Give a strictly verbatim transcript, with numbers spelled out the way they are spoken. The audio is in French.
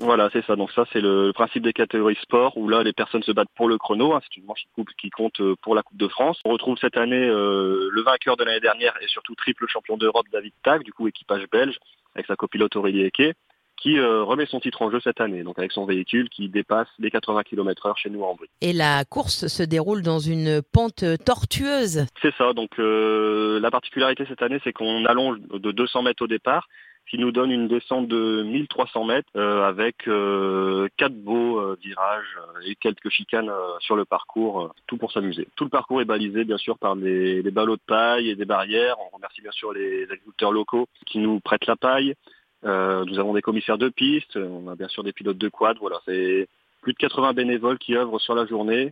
Voilà, c'est ça. Donc ça, c'est le, le principe des catégories sport, où là, les personnes se battent pour le chrono. Hein, c'est une manche qui, coupe, qui compte pour la Coupe de France. On retrouve cette année euh, le vainqueur de l'année dernière et surtout triple champion d'Europe, David Tag, du coup équipage belge, avec sa copilote Aurélie Eke, qui euh, remet son titre en jeu cette année, donc avec son véhicule qui dépasse les quatre-vingts kilomètres heure chez nous en Brie. Et la course se déroule dans une pente tortueuse. C'est ça. Donc euh, la particularité cette année, c'est qu'on allonge de deux cents mètres au départ, qui nous donne une descente de mille trois cents mètres euh, avec euh, quatre beaux euh, virages et quelques chicanes euh, sur le parcours, euh, tout pour s'amuser. Tout le parcours est balisé bien sûr par des, des ballots de paille et des barrières. On remercie bien sûr les agriculteurs locaux qui nous prêtent la paille. Euh, nous avons des commissaires de piste, on a bien sûr des pilotes de quad. Voilà, c'est plus de quatre-vingts bénévoles qui œuvrent sur la journée